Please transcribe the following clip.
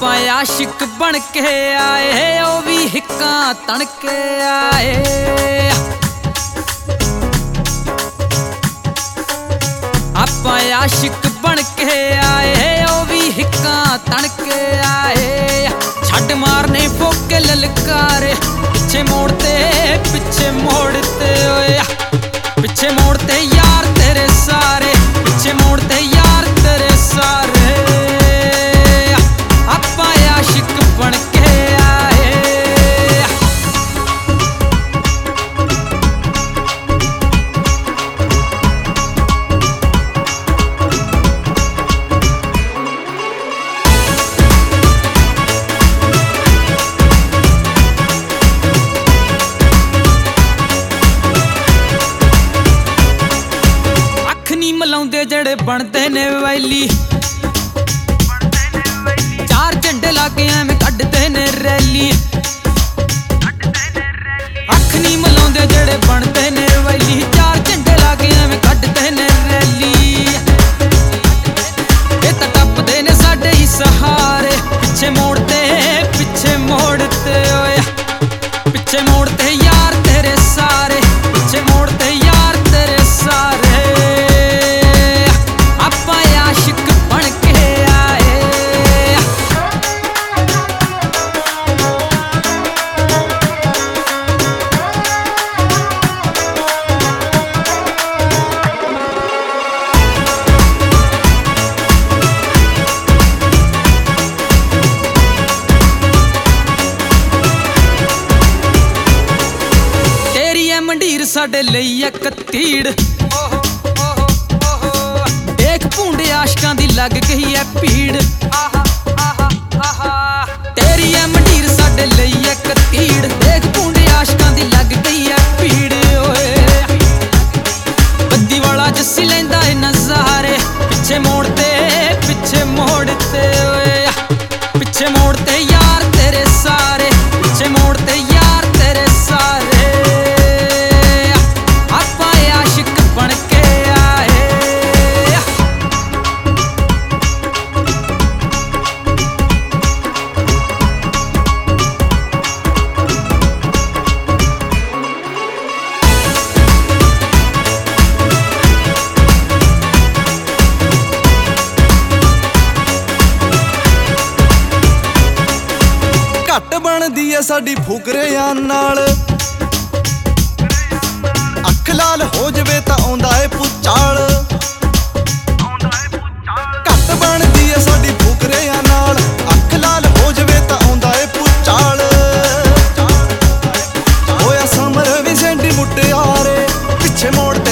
ਆਪਾਂ ਆਸ਼ਿਕ ਬਣ ਕੇ ਆਏ, ਉਹ ਵੀ ਹਿੱਕਾਂ ਤਣ ਕੇ ਆਏ। ਆਪਾਂ ਆਸ਼ਿਕ ਬਣ ਕੇ ਆਏ, ਉਹ ਵੀ ਹਿੱਕਾਂ ਤਣ ਕੇ ਆਏ। ਛੱਡ ਮਾਰਨੇ ਫੋਕੇ ਲਲਕਾਰੇ, ਪਿੱਛੇ ਮੋੜ ਤੇ ਓਏ, ਪਿੱਛੇ ਮੋੜ ਤੇ ਯਾਰ ਤੇਰੇ ਸਾਰੇ, ਪਿੱਛੇ ਮੋੜ ਤੇ ਯਾਰ ਤੇਰੇ ਸਾਰੇ। ਆਪਾਂ ਆਸ਼ਿਕ ਬਣ ਕੇ ਆਏ। ਮਲਾਉਂਦੇ ਜਿਹੜੇ ਬਣਦੇ ਨੇ ਵੈਲੀ, ਚਾਰ ਝੰਡੇ ਲਾ ਕੇ ਐਵੇਂ ਕੱਢਦੇ ਨੇ ਰੈਲੀ। ਅੱਖ ਨੀ ਮਲਾਉਂਦੇ ਜਿਹੜੇ ਬਣਦੇ ਨੇ ਵੈਲੀ, ਚਾਰ ਝੰਡੇ ਲਾ ਕੇ ਐਵੇਂ ਕੱਢਦੇ ਨੇ ਰੈਲੀ। ਇਹ ਤਾਂ ਟੱਪਦੇ ਨੇ ਸਾਡੇ ਹੀ ਸਹਾਰੇ, ਪਿੱਛੇ ਮੋੜ ਤੇ ਓਏ, ਪਿੱਛੇ ਮੋੜ ਤੇ ਯਾਰ ਤੇਰੇ ਸਾਰੇ, ਪਿੱਛੇ ਮੋੜ ਤੇ ਯਾਰ ਤੇਰੇ ਸਾਰੇ। ਮੰਡੀਰ ਸਾਡੇ ਲਈ ਇੱਕ ਤੀੜ, ਦੇਖ ਭੂੰਡੇ ਆਸ਼ਕਾਂ ਦੀ ਲੱਗ ਗਈ ਐ ਭੀੜ। ਤੇਰੀ ਐ ਮੰਡੀਰ ਸਾਡੇ ਲਈ ਇੱਕ ਤੀੜ, ਦੇਖ ਭੂੰਡੇ ਆਸ਼ਕਾਂ ਦੀ ਲੱਗ ਗਈ ਐ ਭੀੜ ਓਏ। ਬੱਦੀ ਵਾਲਾ ਜੱਸੀ ਲੈਂਦਾ ਏ ਨਜ਼ਾਰੇ, ਪਿੱਛੇ ਮੋੜ ਤੇ ਓਏ, ਪਿੱਛੇ ਮੋੜ ਤੇ ਯਾਰ ਤੇਰੇ ਸਾਰੇ, ਪਿੱਛੇ ਮੋੜ ਤੇ ਯਾਰ ਤੇਰੇ ਸਾਰੇ। ਘੱਟ ਬਣਦੀ ਐ ਸਾਡੀ ਫੁਕਰਿਆਂ ਨਾਲ, ਅੱਖ ਲਾਲ ਹੋ ਜਵੇ ਤਾਂ ਆਉਂਦਾ ਏ ਭੁਚਾਲ। ਘੱਟ ਬਣਦੀ ਐ ਸਾਡੀ ਫੁਕਰਿਆਂ ਨਾਲ, ਅੱਖ ਲਾਲ ਹੋ ਜਵੇ ਤਾਂ ਆਉਂਦਾ ਏ ਭੁਚਾਲ। ਹੋਇਆ ਸਮਰ ਵੀ ਸੈਂਡੀ ਮੁਟਿਆਰੇ, ਪਿੱਛੇ ਮੋੜ ਤੇ